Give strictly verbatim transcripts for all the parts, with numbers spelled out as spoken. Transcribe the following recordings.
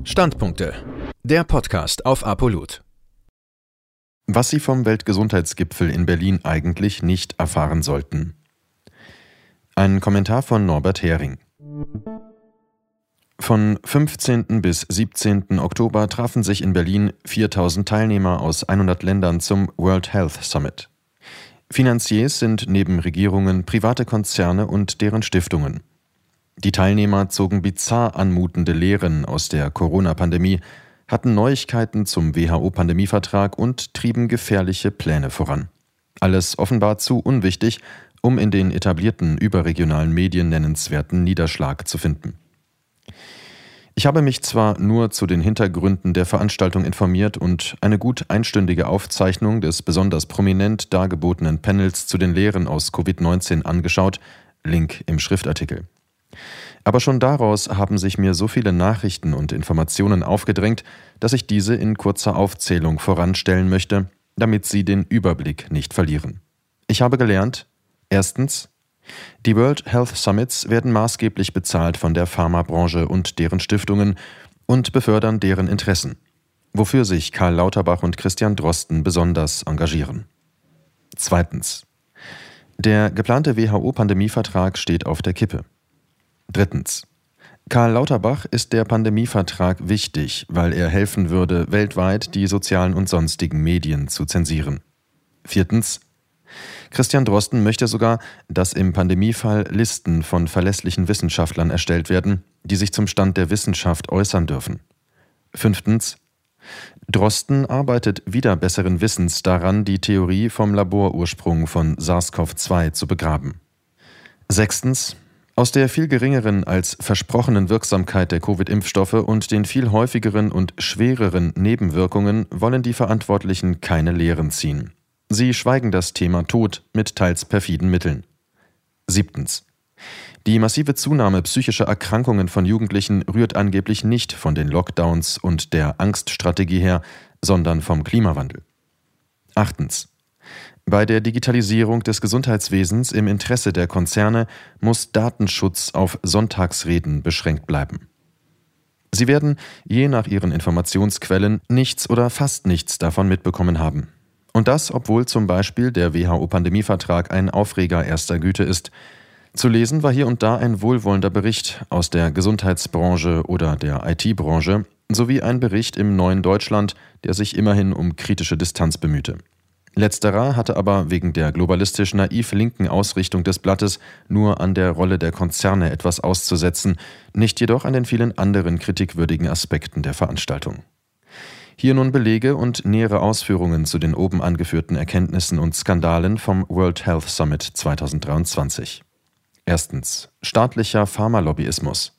Standpunkte. Der Podcast auf Apolut. Was Sie vom Weltgesundheitsgipfel in Berlin eigentlich nicht erfahren sollten. Ein Kommentar von Norbert Hering. Von fünfzehnten bis siebzehnten Oktober trafen sich in Berlin viertausend Teilnehmer aus hundert Ländern zum World Health Summit. Finanziers sind neben Regierungen private Konzerne und deren Stiftungen. Die Teilnehmer zogen bizarr anmutende Lehren aus der Corona-Pandemie, hatten Neuigkeiten zum W H O-Pandemievertrag und trieben gefährliche Pläne voran. Alles offenbar zu unwichtig, um in den etablierten überregionalen Medien nennenswerten Niederschlag zu finden. Ich habe mich zwar nur zu den Hintergründen der Veranstaltung informiert und eine gut einstündige Aufzeichnung des besonders prominent dargebotenen Panels zu den Lehren aus Covid neunzehn angeschaut, Link im Schriftartikel. Aber schon daraus haben sich mir so viele Nachrichten und Informationen aufgedrängt, dass ich diese in kurzer Aufzählung voranstellen möchte, damit Sie den Überblick nicht verlieren. Ich habe gelernt: Erstens, die World Health Summits werden maßgeblich bezahlt von der Pharmabranche und deren Stiftungen und befördern deren Interessen, wofür sich Karl Lauterbach und Christian Drosten besonders engagieren. Zweitens, der geplante W H O-Pandemievertrag steht auf der Kippe. Drittens. Karl Lauterbach ist der Pandemievertrag wichtig, weil er helfen würde, weltweit die sozialen und sonstigen Medien zu zensieren. Viertens. Christian Drosten möchte sogar, dass im Pandemiefall Listen von verlässlichen Wissenschaftlern erstellt werden, die sich zum Stand der Wissenschaft äußern dürfen. Fünftens. Drosten arbeitet wider besseren Wissens daran, die Theorie vom Laborursprung von SARS-C o V zwei zu begraben. Sechstens. Aus der viel geringeren als versprochenen Wirksamkeit der Covid-Impfstoffe und den viel häufigeren und schwereren Nebenwirkungen wollen die Verantwortlichen keine Lehren ziehen. Sie schweigen das Thema tot mit teils perfiden Mitteln. Siebtens. Die massive Zunahme psychischer Erkrankungen von Jugendlichen rührt angeblich nicht von den Lockdowns und der Angststrategie her, sondern vom Klimawandel. Achtens. Bei der Digitalisierung des Gesundheitswesens im Interesse der Konzerne muss Datenschutz auf Sonntagsreden beschränkt bleiben. Sie werden, je nach ihren Informationsquellen, nichts oder fast nichts davon mitbekommen haben. Und das, obwohl zum Beispiel der W H O-Pandemievertrag ein Aufreger erster Güte ist. Zu lesen war hier und da ein wohlwollender Bericht aus der Gesundheitsbranche oder der I T-Branche sowie ein Bericht im Neuen Deutschland, der sich immerhin um kritische Distanz bemühte. Letzterer hatte aber wegen der globalistisch naiv linken Ausrichtung des Blattes nur an der Rolle der Konzerne etwas auszusetzen, nicht jedoch an den vielen anderen kritikwürdigen Aspekten der Veranstaltung. Hier nun Belege und nähere Ausführungen zu den oben angeführten Erkenntnissen und Skandalen vom World Health Summit zweitausenddreiundzwanzig. Erstens. Staatlicher Pharmalobbyismus.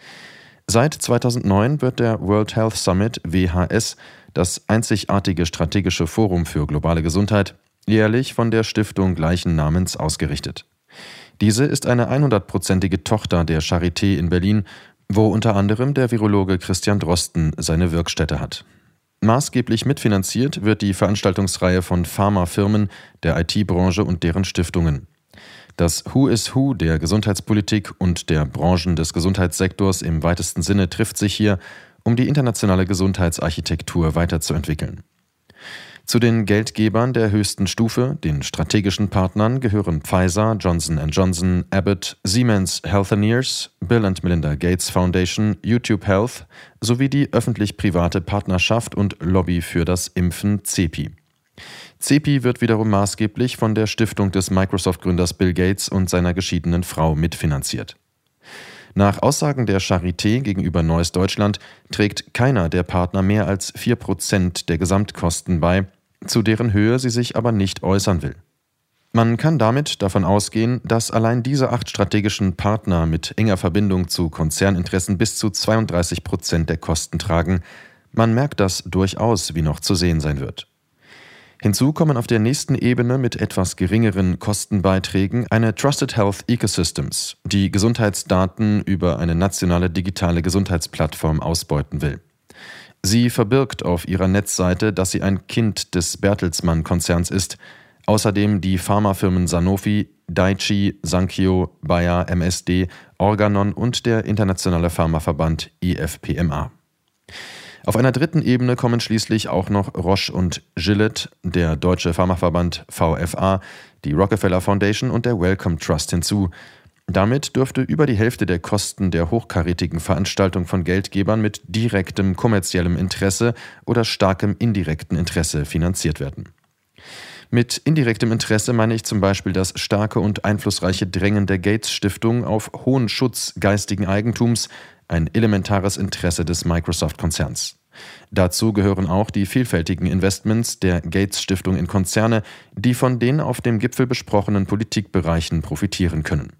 Seit zweitausendneun wird der World Health Summit W H S, das einzigartige strategische Forum für globale Gesundheit, jährlich von der Stiftung gleichen Namens ausgerichtet. Diese ist eine hundertprozentige Tochter der Charité in Berlin, wo unter anderem der Virologe Christian Drosten seine Wirkstätte hat. Maßgeblich mitfinanziert wird die Veranstaltungsreihe von Pharmafirmen, der I T-Branche und deren Stiftungen. Das Who is Who der Gesundheitspolitik und der Branchen des Gesundheitssektors im weitesten Sinne trifft sich hier, um die internationale Gesundheitsarchitektur weiterzuentwickeln. Zu den Geldgebern der höchsten Stufe, den strategischen Partnern, gehören Pfizer, Johnson and Johnson, Abbott, Siemens Healthineers, Bill and Melinda Gates Foundation, YouTube Health sowie die öffentlich-private Partnerschaft und Lobby für das Impfen C E P I. C E P I wird wiederum maßgeblich von der Stiftung des Microsoft-Gründers Bill Gates und seiner geschiedenen Frau mitfinanziert. Nach Aussagen der Charité gegenüber Neues Deutschland trägt keiner der Partner mehr als vier Prozent der Gesamtkosten bei, zu deren Höhe sie sich aber nicht äußern will. Man kann damit davon ausgehen, dass allein diese acht strategischen Partner mit enger Verbindung zu Konzerninteressen bis zu zweiunddreißig Prozent der Kosten tragen. Man merkt das durchaus, wie noch zu sehen sein wird. Hinzu kommen auf der nächsten Ebene mit etwas geringeren Kostenbeiträgen eine Trusted Health Ecosystems, die Gesundheitsdaten über eine nationale digitale Gesundheitsplattform ausbeuten will. Sie verbirgt auf ihrer Netzseite, dass sie ein Kind des Bertelsmann-Konzerns ist, außerdem die Pharmafirmen Sanofi, Daiichi, Sankyo, Bayer, M S D, Organon und der internationale Pharmaverband I F P M A. Auf einer dritten Ebene kommen schließlich auch noch Roche und Gilead, der Deutsche Pharmaverband V F A, die Rockefeller Foundation und der Wellcome Trust hinzu. Damit dürfte über die Hälfte der Kosten der hochkarätigen Veranstaltung von Geldgebern mit direktem kommerziellem Interesse oder starkem indirekten Interesse finanziert werden. Mit indirektem Interesse meine ich zum Beispiel das starke und einflussreiche Drängen der Gates-Stiftung auf hohen Schutz geistigen Eigentums, ein elementares Interesse des Microsoft-Konzerns. Dazu gehören auch die vielfältigen Investments der Gates-Stiftung in Konzerne, die von den auf dem Gipfel besprochenen Politikbereichen profitieren können.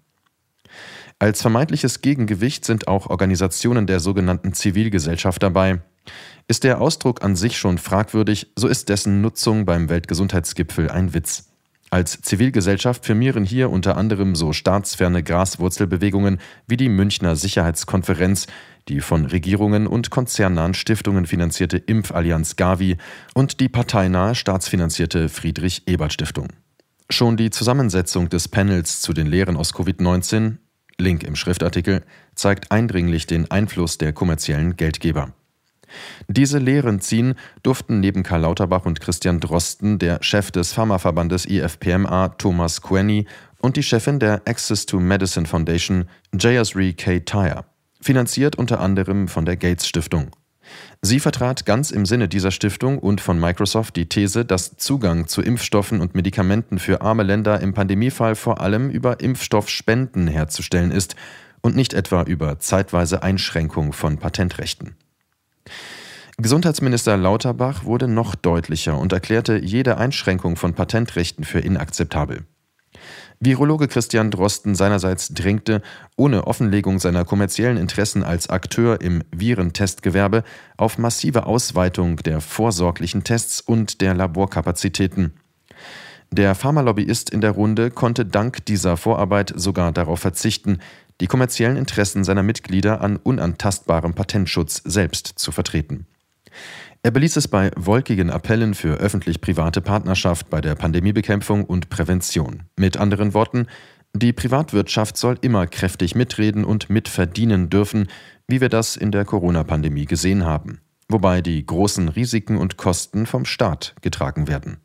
Als vermeintliches Gegengewicht sind auch Organisationen der sogenannten Zivilgesellschaft dabei. Ist der Ausdruck an sich schon fragwürdig, so ist dessen Nutzung beim Weltgesundheitsgipfel ein Witz. Als Zivilgesellschaft firmieren hier unter anderem so staatsferne Graswurzelbewegungen wie die Münchner Sicherheitskonferenz, die von Regierungen und konzernnahen Stiftungen finanzierte Impfallianz Gavi und die parteinahe staatsfinanzierte Friedrich-Ebert-Stiftung. Schon die Zusammensetzung des Panels zu den Lehren aus Covid neunzehn, Link im Schriftartikel, zeigt eindringlich den Einfluss der kommerziellen Geldgeber. Diese Lehren ziehen durften neben Karl Lauterbach und Christian Drosten der Chef des Pharmaverbandes I F P M A Thomas Quenney und die Chefin der Access to Medicine Foundation Jayashree K. Tyre, finanziert unter anderem von der Gates Stiftung. Sie vertrat ganz im Sinne dieser Stiftung und von Microsoft die These, dass Zugang zu Impfstoffen und Medikamenten für arme Länder im Pandemiefall vor allem über Impfstoffspenden herzustellen ist und nicht etwa über zeitweise Einschränkung von Patentrechten. Gesundheitsminister Lauterbach wurde noch deutlicher und erklärte jede Einschränkung von Patentrechten für inakzeptabel. Virologe Christian Drosten seinerseits drängte, ohne Offenlegung seiner kommerziellen Interessen als Akteur im Virentestgewerbe, auf massive Ausweitung der vorsorglichen Tests und der Laborkapazitäten. Der Pharmalobbyist in der Runde konnte dank dieser Vorarbeit sogar darauf verzichten, die kommerziellen Interessen seiner Mitglieder an unantastbarem Patentschutz selbst zu vertreten. Er beließ es bei wolkigen Appellen für öffentlich-private Partnerschaft bei der Pandemiebekämpfung und Prävention. Mit anderen Worten, die Privatwirtschaft soll immer kräftig mitreden und mitverdienen dürfen, wie wir das in der Corona-Pandemie gesehen haben, wobei die großen Risiken und Kosten vom Staat getragen werden.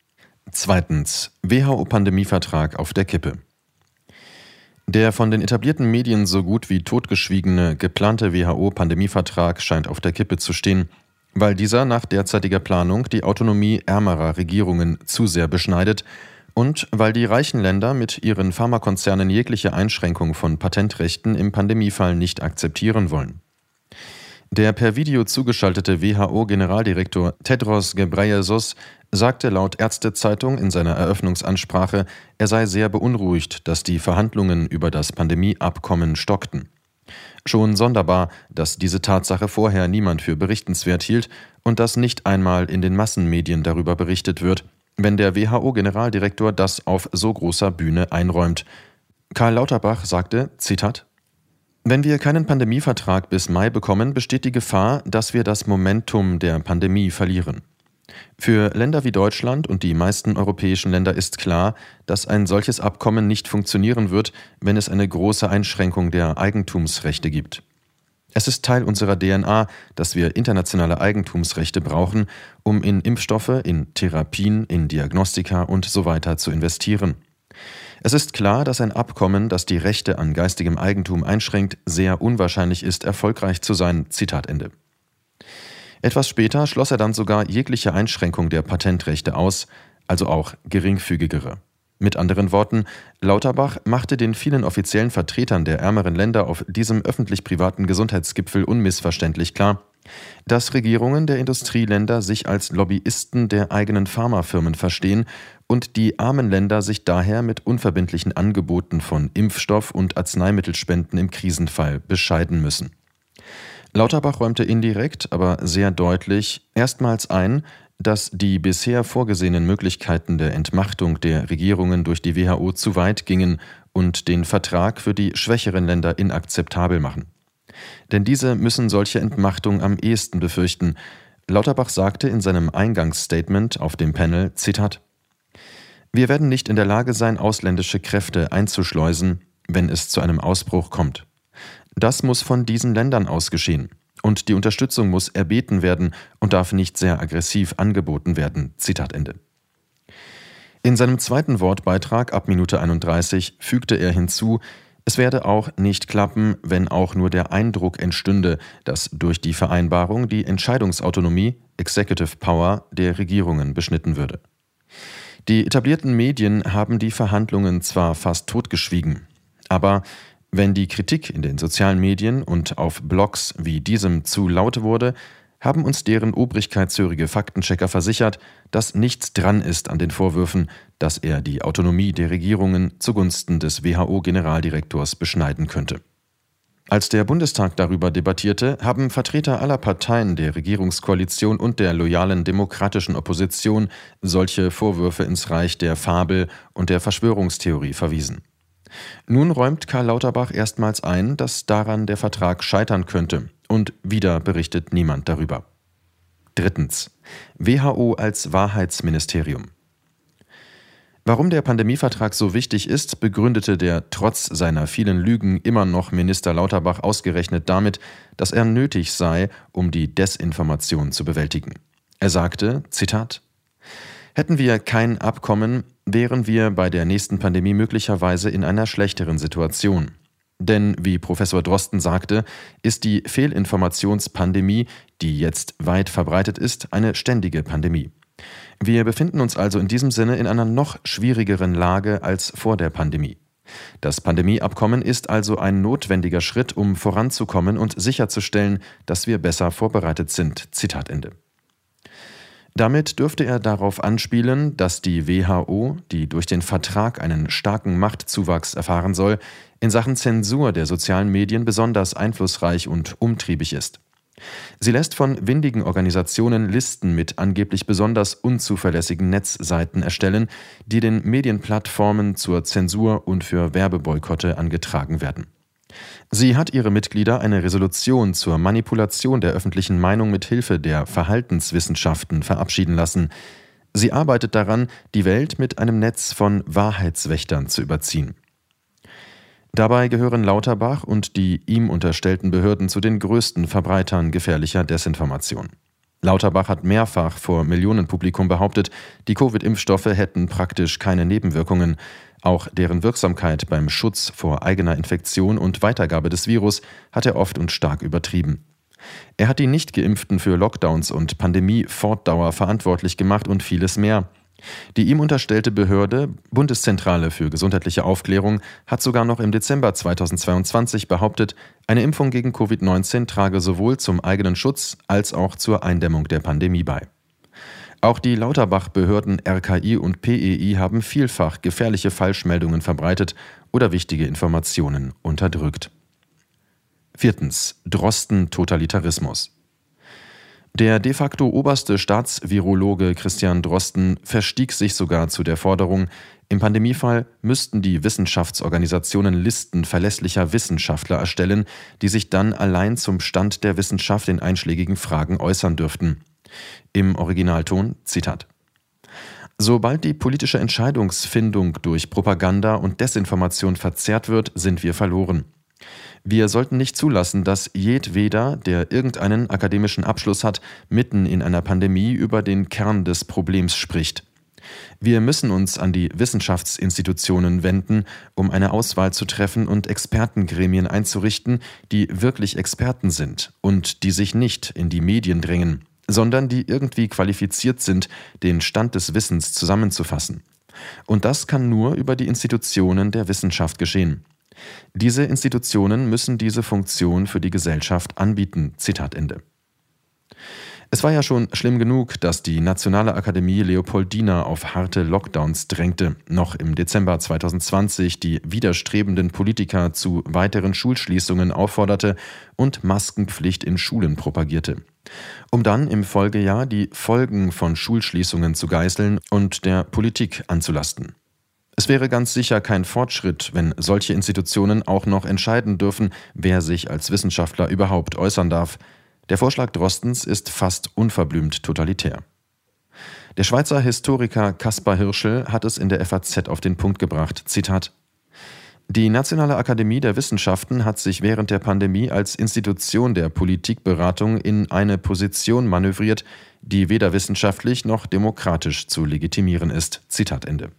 Zweitens. W H O-Pandemievertrag auf der Kippe. Der von den etablierten Medien so gut wie totgeschwiegene geplante W H O-Pandemievertrag scheint auf der Kippe zu stehen, weil dieser nach derzeitiger Planung die Autonomie ärmerer Regierungen zu sehr beschneidet und weil die reichen Länder mit ihren Pharmakonzernen jegliche Einschränkung von Patentrechten im Pandemiefall nicht akzeptieren wollen. Der per Video zugeschaltete W H O-Generaldirektor Tedros Ghebreyesus sagte laut Ärztezeitung in seiner Eröffnungsansprache, er sei sehr beunruhigt, dass die Verhandlungen über das Pandemieabkommen stockten. Schon sonderbar, dass diese Tatsache vorher niemand für berichtenswert hielt und dass nicht einmal in den Massenmedien darüber berichtet wird, wenn der W H O-Generaldirektor das auf so großer Bühne einräumt. Karl Lauterbach sagte, Zitat, wenn wir keinen Pandemievertrag bis Mai bekommen, besteht die Gefahr, dass wir das Momentum der Pandemie verlieren. Für Länder wie Deutschland und die meisten europäischen Länder ist klar, dass ein solches Abkommen nicht funktionieren wird, wenn es eine große Einschränkung der Eigentumsrechte gibt. Es ist Teil unserer D N A, dass wir internationale Eigentumsrechte brauchen, um in Impfstoffe, in Therapien, in Diagnostika und so weiter zu investieren. Es ist klar, dass ein Abkommen, das die Rechte an geistigem Eigentum einschränkt, sehr unwahrscheinlich ist, erfolgreich zu sein. Zitat Ende. Etwas später schloss er dann sogar jegliche Einschränkung der Patentrechte aus, also auch geringfügigere. Mit anderen Worten, Lauterbach machte den vielen offiziellen Vertretern der ärmeren Länder auf diesem öffentlich-privaten Gesundheitsgipfel unmissverständlich klar, dass Regierungen der Industrieländer sich als Lobbyisten der eigenen Pharmafirmen verstehen und die armen Länder sich daher mit unverbindlichen Angeboten von Impfstoff- und Arzneimittelspenden im Krisenfall bescheiden müssen. Lauterbach räumte indirekt, aber sehr deutlich erstmals ein, dass die bisher vorgesehenen Möglichkeiten der Entmachtung der Regierungen durch die W H O zu weit gingen und den Vertrag für die schwächeren Länder inakzeptabel machen. Denn diese müssen solche Entmachtung am ehesten befürchten. Lauterbach sagte in seinem Eingangsstatement auf dem Panel, Zitat, wir werden nicht in der Lage sein, ausländische Kräfte einzuschleusen, wenn es zu einem Ausbruch kommt. Das muss von diesen Ländern aus geschehen. Und die Unterstützung muss erbeten werden und darf nicht sehr aggressiv angeboten werden. Zitat Ende. In seinem zweiten Wortbeitrag ab Minute einunddreißig fügte er hinzu, es werde auch nicht klappen, wenn auch nur der Eindruck entstünde, dass durch die Vereinbarung die Entscheidungsautonomie, Executive Power, der Regierungen beschnitten würde. Die etablierten Medien haben die Verhandlungen zwar fast totgeschwiegen, aber wenn die Kritik in den sozialen Medien und auf Blogs wie diesem zu laut wurde, haben uns deren obrigkeitshörige Faktenchecker versichert, dass nichts dran ist an den Vorwürfen, dass er die Autonomie der Regierungen zugunsten des W H O-Generaldirektors beschneiden könnte. Als der Bundestag darüber debattierte, haben Vertreter aller Parteien der Regierungskoalition und der loyalen demokratischen Opposition solche Vorwürfe ins Reich der Fabel und der Verschwörungstheorie verwiesen. Nun räumt Karl Lauterbach erstmals ein, dass daran der Vertrag scheitern könnte, und wieder berichtet niemand darüber. Drittens. W H O als Wahrheitsministerium. Warum der Pandemievertrag so wichtig ist, begründete der trotz seiner vielen Lügen immer noch Minister Lauterbach ausgerechnet damit, dass er nötig sei, um die Desinformation zu bewältigen. Er sagte, Zitat, hätten wir kein Abkommen, wären wir bei der nächsten Pandemie möglicherweise in einer schlechteren Situation. Denn, wie Professor Drosten sagte, ist die Fehlinformationspandemie, die jetzt weit verbreitet ist, eine ständige Pandemie. Wir befinden uns also in diesem Sinne in einer noch schwierigeren Lage als vor der Pandemie. Das Pandemieabkommen ist also ein notwendiger Schritt, um voranzukommen und sicherzustellen, dass wir besser vorbereitet sind. Zitat Ende. Damit dürfte er darauf anspielen, dass die W H O, die durch den Vertrag einen starken Machtzuwachs erfahren soll, in Sachen Zensur der sozialen Medien besonders einflussreich und umtriebig ist. Sie lässt von windigen Organisationen Listen mit angeblich besonders unzuverlässigen Netzseiten erstellen, die den Medienplattformen zur Zensur und für Werbeboykotte angetragen werden. Sie hat ihre Mitglieder eine Resolution zur Manipulation der öffentlichen Meinung mit Hilfe der Verhaltenswissenschaften verabschieden lassen. Sie arbeitet daran, die Welt mit einem Netz von Wahrheitswächtern zu überziehen. Dabei gehören Lauterbach und die ihm unterstellten Behörden zu den größten Verbreitern gefährlicher Desinformation. Lauterbach hat mehrfach vor Millionenpublikum behauptet, die Covid-Impfstoffe hätten praktisch keine Nebenwirkungen. Auch deren Wirksamkeit beim Schutz vor eigener Infektion und Weitergabe des Virus hat er oft und stark übertrieben. Er hat die Nicht-Geimpften für Lockdowns und Pandemie-Fortdauer verantwortlich gemacht und vieles mehr. Die ihm unterstellte Behörde, Bundeszentrale für gesundheitliche Aufklärung, hat sogar noch im Dezember zweitausendzweiundzwanzig behauptet, eine Impfung gegen Covid neunzehn trage sowohl zum eigenen Schutz als auch zur Eindämmung der Pandemie bei. Auch die Lauterbach-Behörden R K I und P E I haben vielfach gefährliche Falschmeldungen verbreitet oder wichtige Informationen unterdrückt. Viertens. Drosten-Totalitarismus. Der de facto oberste Staatsvirologe Christian Drosten verstieg sich sogar zu der Forderung, im Pandemiefall müssten die Wissenschaftsorganisationen Listen verlässlicher Wissenschaftler erstellen, die sich dann allein zum Stand der Wissenschaft in einschlägigen Fragen äußern dürften. Im Originalton, Zitat. Sobald die politische Entscheidungsfindung durch Propaganda und Desinformation verzerrt wird, sind wir verloren. Wir sollten nicht zulassen, dass jedweder, der irgendeinen akademischen Abschluss hat, mitten in einer Pandemie über den Kern des Problems spricht. Wir müssen uns an die Wissenschaftsinstitutionen wenden, um eine Auswahl zu treffen und Expertengremien einzurichten, die wirklich Experten sind und die sich nicht in die Medien drängen, sondern die irgendwie qualifiziert sind, den Stand des Wissens zusammenzufassen. Und das kann nur über die Institutionen der Wissenschaft geschehen. Diese Institutionen müssen diese Funktion für die Gesellschaft anbieten. Zitat Ende. Es war ja schon schlimm genug, dass die Nationale Akademie Leopoldina auf harte Lockdowns drängte, noch im Dezember zweitausendzwanzig die widerstrebenden Politiker zu weiteren Schulschließungen aufforderte und Maskenpflicht in Schulen propagierte, um dann im Folgejahr die Folgen von Schulschließungen zu geißeln und der Politik anzulasten. Es wäre ganz sicher kein Fortschritt, wenn solche Institutionen auch noch entscheiden dürfen, wer sich als Wissenschaftler überhaupt äußern darf. Der Vorschlag Drostens ist fast unverblümt totalitär. Der Schweizer Historiker Kaspar Hirschel hat es in der F A Z auf den Punkt gebracht, Zitat: Die Nationale Akademie der Wissenschaften hat sich während der Pandemie als Institution der Politikberatung in eine Position manövriert, die weder wissenschaftlich noch demokratisch zu legitimieren ist. Zitat Ende.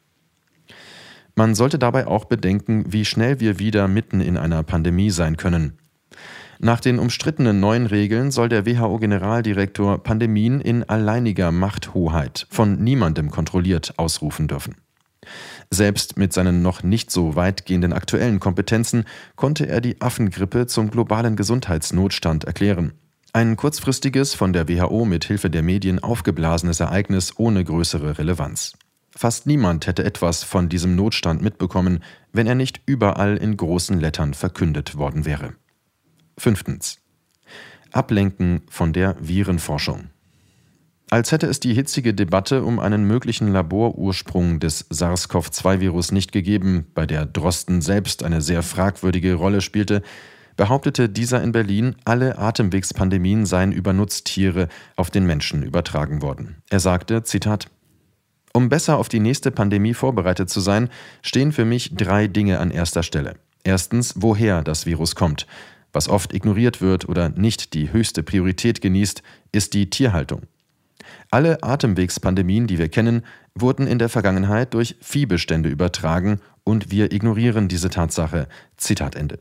Man sollte dabei auch bedenken, wie schnell wir wieder mitten in einer Pandemie sein können. Nach den umstrittenen neuen Regeln soll der W H O-Generaldirektor Pandemien in alleiniger Machthoheit, von niemandem kontrolliert, ausrufen dürfen. Selbst mit seinen noch nicht so weitgehenden aktuellen Kompetenzen konnte er die Affengrippe zum globalen Gesundheitsnotstand erklären. Ein kurzfristiges, von der W H O mit Hilfe der Medien aufgeblasenes Ereignis ohne größere Relevanz. Fast niemand hätte etwas von diesem Notstand mitbekommen, wenn er nicht überall in großen Lettern verkündet worden wäre. Fünftens. Ablenken von der Virenforschung. Als hätte es die hitzige Debatte um einen möglichen Laborursprung des SARS-C o V zwei Virus nicht gegeben, bei der Drosten selbst eine sehr fragwürdige Rolle spielte, behauptete dieser in Berlin, alle Atemwegspandemien seien über Nutztiere auf den Menschen übertragen worden. Er sagte, Zitat, um besser auf die nächste Pandemie vorbereitet zu sein, stehen für mich drei Dinge an erster Stelle. Erstens, woher das Virus kommt. Was oft ignoriert wird oder nicht die höchste Priorität genießt, ist die Tierhaltung. Alle Atemwegspandemien, die wir kennen, wurden in der Vergangenheit durch Viehbestände übertragen und wir ignorieren diese Tatsache. Zitat Ende.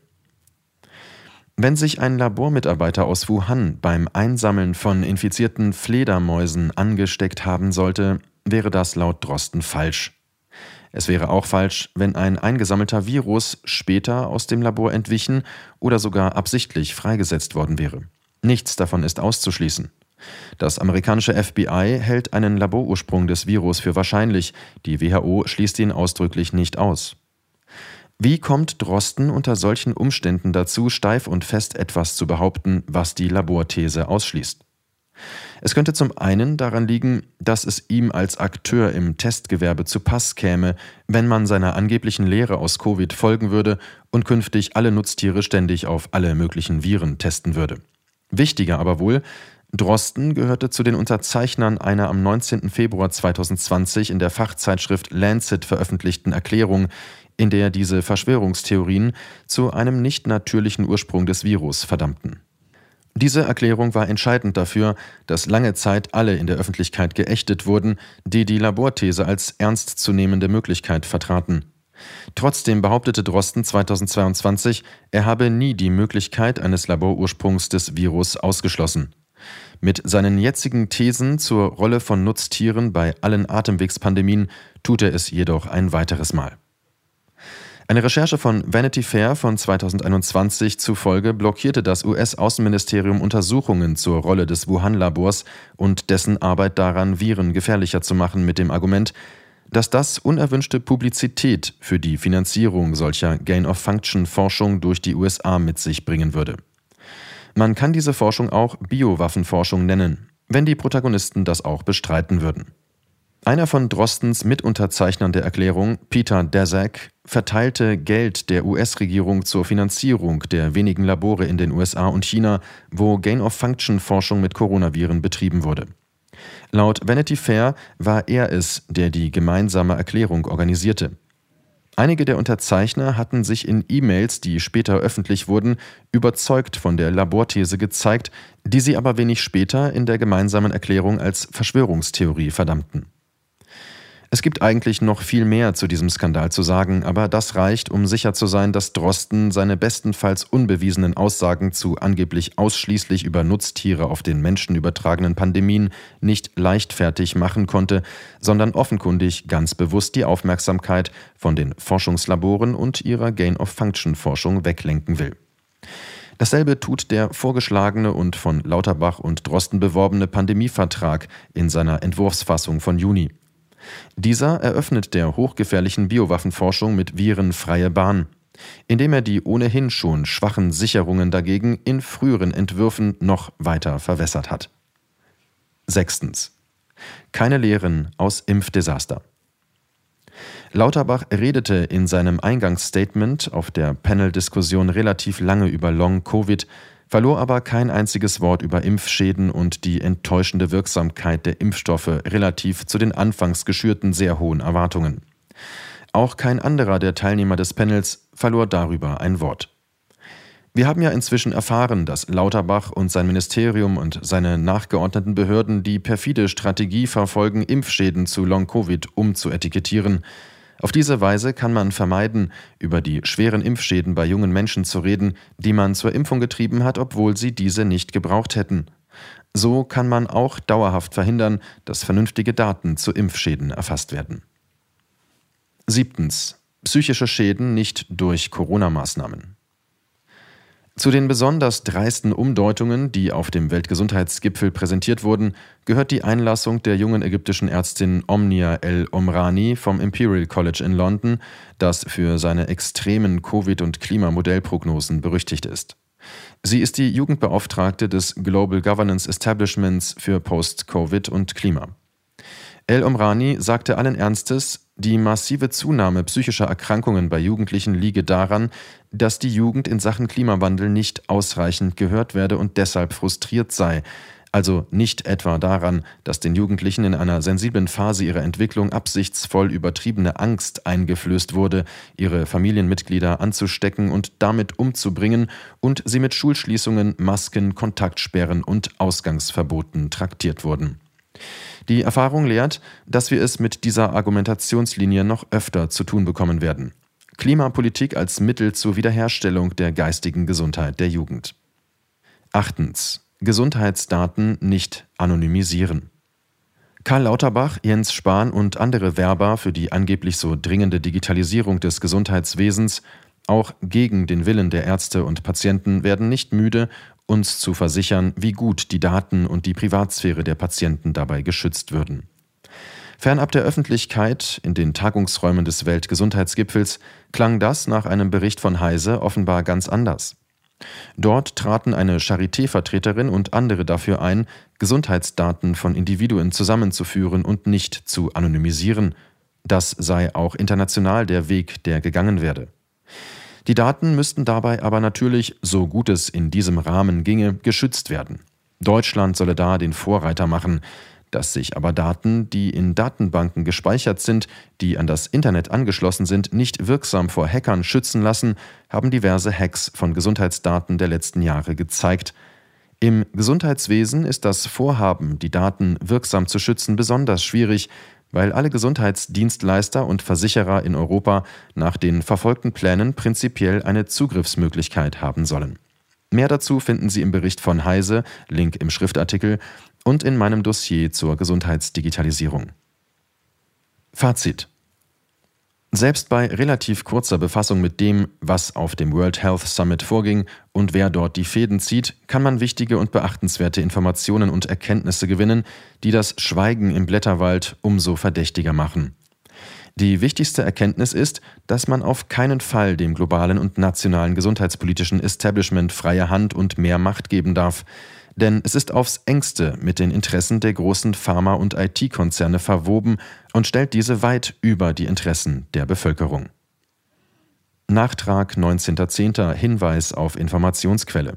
Wenn sich ein Labormitarbeiter aus Wuhan beim Einsammeln von infizierten Fledermäusen angesteckt haben sollte, wäre das laut Drosten falsch. Es wäre auch falsch, wenn ein eingesammelter Virus später aus dem Labor entwichen oder sogar absichtlich freigesetzt worden wäre. Nichts davon ist auszuschließen. Das amerikanische F B I hält einen Laborursprung des Virus für wahrscheinlich, die W H O schließt ihn ausdrücklich nicht aus. Wie kommt Drosten unter solchen Umständen dazu, steif und fest etwas zu behaupten, was die Laborthese ausschließt? Es könnte zum einen daran liegen, dass es ihm als Akteur im Testgewerbe zu Pass käme, wenn man seiner angeblichen Lehre aus Covid folgen würde und künftig alle Nutztiere ständig auf alle möglichen Viren testen würde. Wichtiger aber wohl, Drosten gehörte zu den Unterzeichnern einer am neunzehnten Februar zweitausendzwanzig in der Fachzeitschrift Lancet veröffentlichten Erklärung, in der diese Verschwörungstheorien zu einem nicht natürlichen Ursprung des Virus verdammten. Diese Erklärung war entscheidend dafür, dass lange Zeit alle in der Öffentlichkeit geächtet wurden, die die Laborthese als ernstzunehmende Möglichkeit vertraten. Trotzdem behauptete Drosten zweitausendzweiundzwanzig, er habe nie die Möglichkeit eines Laborursprungs des Virus ausgeschlossen. Mit seinen jetzigen Thesen zur Rolle von Nutztieren bei allen Atemwegspandemien tut er es jedoch ein weiteres Mal. Eine Recherche von Vanity Fair von zweitausendeinundzwanzig zufolge blockierte das U S-Außenministerium Untersuchungen zur Rolle des Wuhan-Labors und dessen Arbeit daran, Viren gefährlicher zu machen, mit dem Argument, dass das unerwünschte Publizität für die Finanzierung solcher Gain-of-Function-Forschung durch die U S A mit sich bringen würde. Man kann diese Forschung auch Biowaffenforschung nennen, wenn die Protagonisten das auch bestreiten würden. Einer von Drostens Mitunterzeichnern der Erklärung, Peter Daszak, verteilte Geld der U S-Regierung zur Finanzierung der wenigen Labore in den U S A und China, wo Gain-of-Function-Forschung mit Coronaviren betrieben wurde. Laut Vanity Fair war er es, der die gemeinsame Erklärung organisierte. Einige der Unterzeichner hatten sich in E-Mails, die später öffentlich wurden, überzeugt von der Laborthese gezeigt, die sie aber wenig später in der gemeinsamen Erklärung als Verschwörungstheorie verdammten. Es gibt eigentlich noch viel mehr zu diesem Skandal zu sagen, aber das reicht, um sicher zu sein, dass Drosten seine bestenfalls unbewiesenen Aussagen zu angeblich ausschließlich über Nutztiere auf den Menschen übertragenen Pandemien nicht leichtfertig machen konnte, sondern offenkundig ganz bewusst die Aufmerksamkeit von den Forschungslaboren und ihrer Gain-of-Function-Forschung weglenken will. Dasselbe tut der vorgeschlagene und von Lauterbach und Drosten beworbene Pandemievertrag in seiner Entwurfsfassung von Juni. Dieser eröffnet der hochgefährlichen Biowaffenforschung mit Viren freie Bahn, indem er die ohnehin schon schwachen Sicherungen dagegen in früheren Entwürfen noch weiter verwässert hat. Sechstens. Keine Lehren aus Impfdesaster. Lauterbach redete in seinem Eingangsstatement auf der Panel-Diskussion relativ lange über Long-Covid, verlor aber kein einziges Wort über Impfschäden und die enttäuschende Wirksamkeit der Impfstoffe relativ zu den anfangs geschürten sehr hohen Erwartungen. Auch kein anderer der Teilnehmer des Panels verlor darüber ein Wort. Wir haben ja inzwischen erfahren, dass Lauterbach und sein Ministerium und seine nachgeordneten Behörden die perfide Strategie verfolgen, Impfschäden zu Long-Covid umzuetikettieren. Auf diese Weise kann man vermeiden, über die schweren Impfschäden bei jungen Menschen zu reden, die man zur Impfung getrieben hat, obwohl sie diese nicht gebraucht hätten. So kann man auch dauerhaft verhindern, dass vernünftige Daten zu Impfschäden erfasst werden. Siebtens. Psychische Schäden nicht durch Corona-Maßnahmen. Zu den besonders dreisten Umdeutungen, die auf dem Weltgesundheitsgipfel präsentiert wurden, gehört die Einlassung der jungen ägyptischen Ärztin Omnia El-Omrani vom Imperial College in London, das für seine extremen Covid- und Klimamodellprognosen berüchtigt ist. Sie ist die Jugendbeauftragte des Global Governance Establishments für Post-Covid und Klima. El-Omrani sagte allen Ernstes, die massive Zunahme psychischer Erkrankungen bei Jugendlichen liege daran, dass die Jugend in Sachen Klimawandel nicht ausreichend gehört werde und deshalb frustriert sei. Also nicht etwa daran, dass den Jugendlichen in einer sensiblen Phase ihrer Entwicklung absichtsvoll übertriebene Angst eingeflößt wurde, ihre Familienmitglieder anzustecken und damit umzubringen und sie mit Schulschließungen, Masken, Kontaktsperren und Ausgangsverboten traktiert wurden. Die Erfahrung lehrt, dass wir es mit dieser Argumentationslinie noch öfter zu tun bekommen werden. Klimapolitik als Mittel zur Wiederherstellung der geistigen Gesundheit der Jugend. Achtens. Gesundheitsdaten nicht anonymisieren. Karl Lauterbach, Jens Spahn und andere Werber für die angeblich so dringende Digitalisierung des Gesundheitswesens, auch gegen den Willen der Ärzte und Patienten, werden nicht müde, uns zu versichern, wie gut die Daten und die Privatsphäre der Patienten dabei geschützt würden. Fernab der Öffentlichkeit, in den Tagungsräumen des Weltgesundheitsgipfels, klang das nach einem Bericht von Heise offenbar ganz anders. Dort traten eine Charité-Vertreterin und andere dafür ein, Gesundheitsdaten von Individuen zusammenzuführen und nicht zu anonymisieren. Das sei auch international der Weg, der gegangen werde. Die Daten müssten dabei aber natürlich, so gut es in diesem Rahmen ginge, geschützt werden. Deutschland solle da den Vorreiter machen. Dass sich aber Daten, die in Datenbanken gespeichert sind, die an das Internet angeschlossen sind, nicht wirksam vor Hackern schützen lassen, haben diverse Hacks von Gesundheitsdaten der letzten Jahre gezeigt. Im Gesundheitswesen ist das Vorhaben, die Daten wirksam zu schützen, besonders schwierig, weil alle Gesundheitsdienstleister und Versicherer in Europa nach den verfolgten Plänen prinzipiell eine Zugriffsmöglichkeit haben sollen. Mehr dazu finden Sie im Bericht von Heise, Link im Schriftartikel, und in meinem Dossier zur Gesundheitsdigitalisierung. Fazit. Selbst bei relativ kurzer Befassung mit dem, was auf dem World Health Summit vorging und wer dort die Fäden zieht, kann man wichtige und beachtenswerte Informationen und Erkenntnisse gewinnen, die das Schweigen im Blätterwald umso verdächtiger machen. Die wichtigste Erkenntnis ist, dass man auf keinen Fall dem globalen und nationalen gesundheitspolitischen Establishment freie Hand und mehr Macht geben darf. Denn es ist aufs Engste mit den Interessen der großen Pharma- und I T-Konzerne verwoben und stellt diese weit über die Interessen der Bevölkerung. Nachtrag neunzehnter zehnter Hinweis auf Informationsquelle.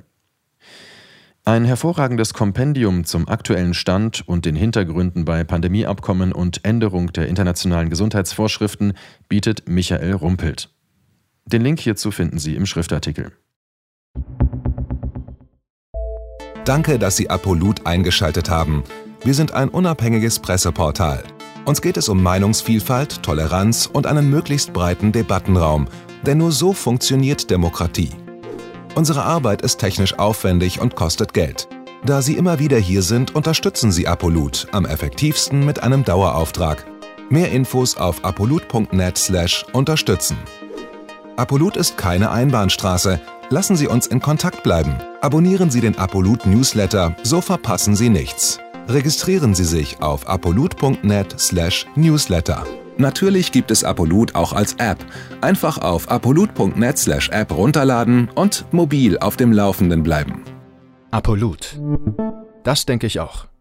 Ein hervorragendes Kompendium zum aktuellen Stand und den Hintergründen bei Pandemieabkommen und Änderung der internationalen Gesundheitsvorschriften bietet Michael Rumpelt. Den Link hierzu finden Sie im Schriftartikel. Danke, dass Sie Apolut eingeschaltet haben. Wir sind ein unabhängiges Presseportal. Uns geht es um Meinungsvielfalt, Toleranz und einen möglichst breiten Debattenraum, denn nur so funktioniert Demokratie. Unsere Arbeit ist technisch aufwendig und kostet Geld. Da Sie immer wieder hier sind, unterstützen Sie Apolut am effektivsten mit einem Dauerauftrag. Mehr Infos auf apolut punkt net slash unterstützen. Apolut ist keine Einbahnstraße. Lassen Sie uns in Kontakt bleiben. Abonnieren Sie den Apolut Newsletter, so verpassen Sie nichts. Registrieren Sie sich auf apolut punkt net slash newsletter. Natürlich gibt es Apolut auch als App. Einfach auf apolut punkt net slash app runterladen und mobil auf dem Laufenden bleiben. Apolut. Das denke ich auch.